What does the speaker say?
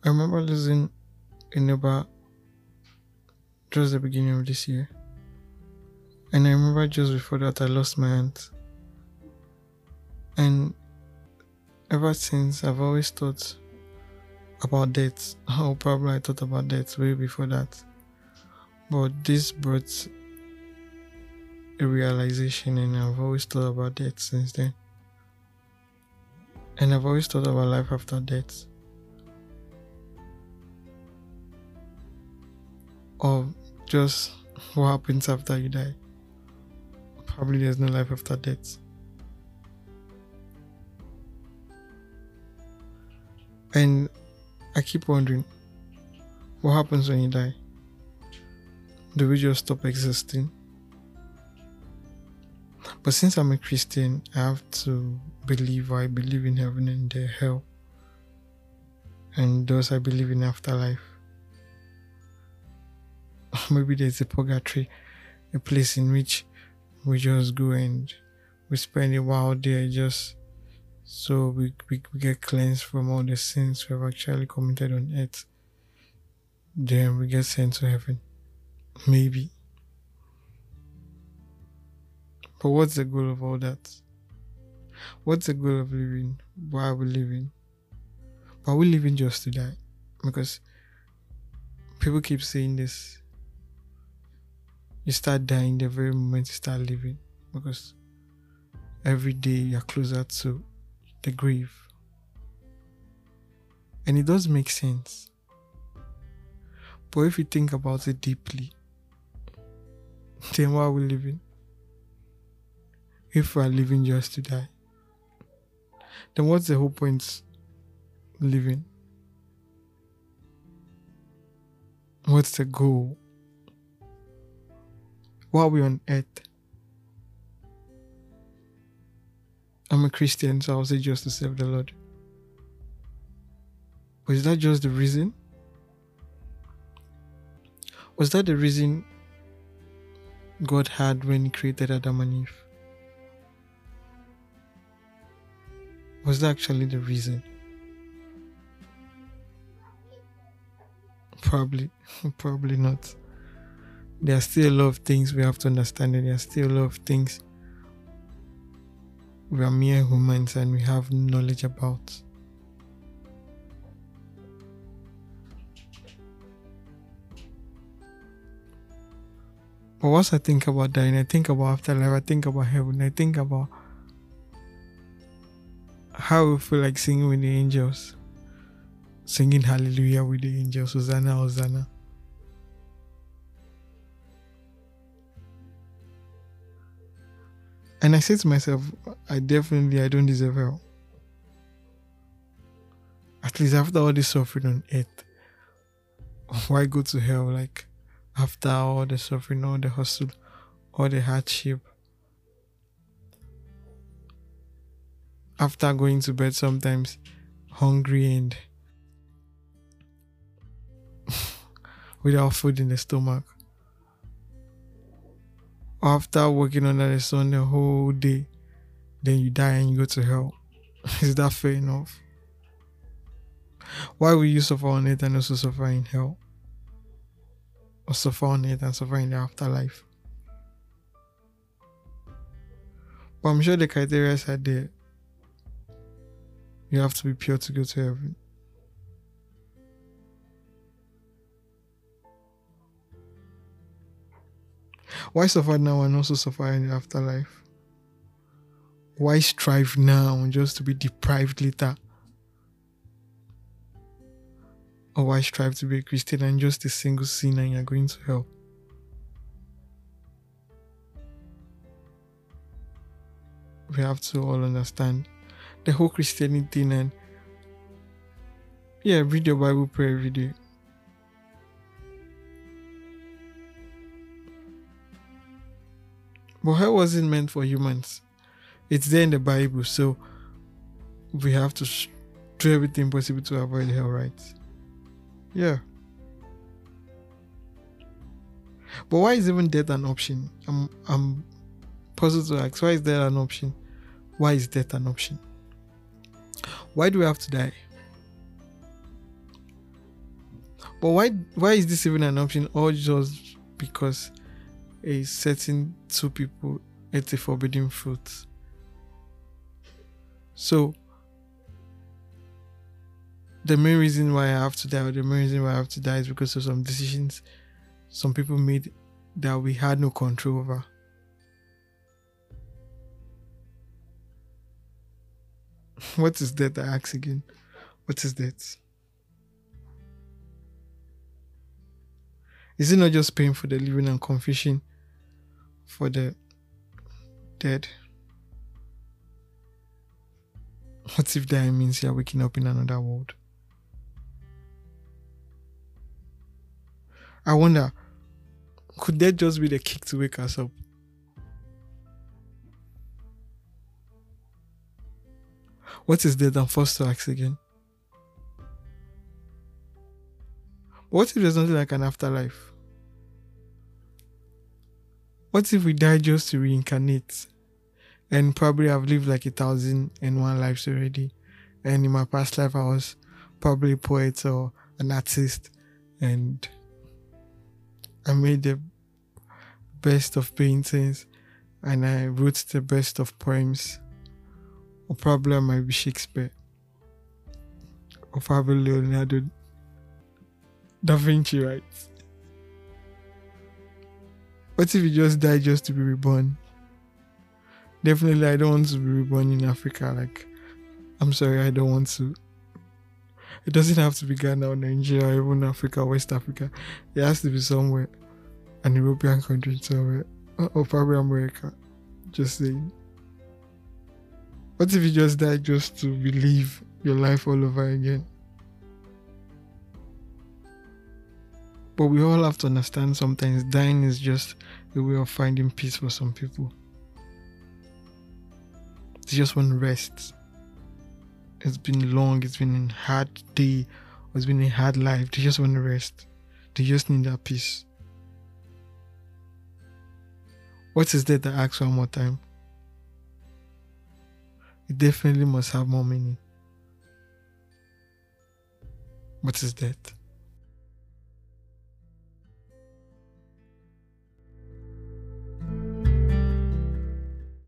I remember losing a neighbor just the beginning of this year. And I remember just before that I lost my aunt. And ever since I've always thought about death. How probably I thought about death way before that. But this brought a realization, and I've always thought about death since then. And I've always thought about life after death. Or just what happens after you die. Probably there's no life after death. And I keep wondering, what happens when you die? Do we just stop existing? But since I'm a Christian, I have to believe, or I believe in heaven and the hell. And thus I believe in afterlife. Maybe there's a purgatory, a place in which we just go and we spend a while there just so we get cleansed from all the sins we have actually committed on earth. Then we get sent to heaven. Maybe. But what's the goal of all that? What's the goal of living? Why are we living? Are we living just to die? Because people keep saying this. You start dying the very moment you start living. Because every day you're closer to the grave. And it does make sense. But if you think about it deeply, then why are we living? If we are living just to die, then what's the whole point living? What's the goal? Why are we on earth? I'm a Christian, so I'll say just to serve the Lord. But is that just the reason? Was that the reason God had when He created Adam and Eve? Was that actually the reason? Probably not. There are still a lot of things we have to understand, and there are still a lot of things we are mere humans and we have knowledge about. But once I think about dying, I think about afterlife, I think about heaven, I think about how we feel like singing with the angels, singing hallelujah with the angels, Hosanna, Hosanna. And I say to myself, I don't deserve hell. At least after all this suffering on earth, why go to hell? Like, after all the suffering, all the hustle, all the hardship, after going to bed sometimes hungry and without food in the stomach, after working under the sun the whole day, then you die and you go to hell. Is that fair enough? Why will you suffer on earth and also suffer in hell? Or suffer on earth and suffer in the afterlife? But I'm sure the criteria are there. You have to be pure to go to heaven. Why suffer now and also suffer in the afterlife? Why strive now just to be deprived later? Or why strive to be a Christian and just a single sinner and you're going to hell? We have to all understand the whole Christianity thing, and read your Bible, pray every day. But hell wasn't meant for humans. It's there in the Bible, so we have to do everything possible to avoid hell, right? Yeah. But why is even death an option? I'm puzzled to ask, why is death an option? Why is death an option? Why do we have to die? But why is this even an option? Or just because a certain two people ate a forbidden fruit? So the main reason why I have to die, or the main reason why I have to die, is because of some decisions some people made that we had no control over. What is death? I ask again. What is death? Is it not just pain for the living and confusion for the dead? What if dying means you're waking up in another world? I wonder, could that just be the kick to wake us up? What is death? I'm forced to ask again. What if there's nothing like an afterlife? What if we die just to reincarnate? And probably I've lived like 1,001 lives already. And in my past life, I was probably a poet or an artist. And I made the best of paintings. And I wrote the best of poems. Or probably I might be Shakespeare. Or probably Leonardo da Vinci, right? What if you just die just to be reborn? Definitely, I don't want to be reborn in Africa. Like, I'm sorry, I don't want to. It doesn't have to be Ghana or Nigeria or even Africa or West Africa. It has to be somewhere, an European country somewhere, or probably America. Just saying. What if you just die just to relive your life all over again? But we all have to understand sometimes dying is just a way of finding peace for some people. They just want to rest. It's been long, it's been a hard day, or it's been a hard life. They just want to rest. They just need that peace. What is that? I ask one more time. It definitely must have more meaning. What is that?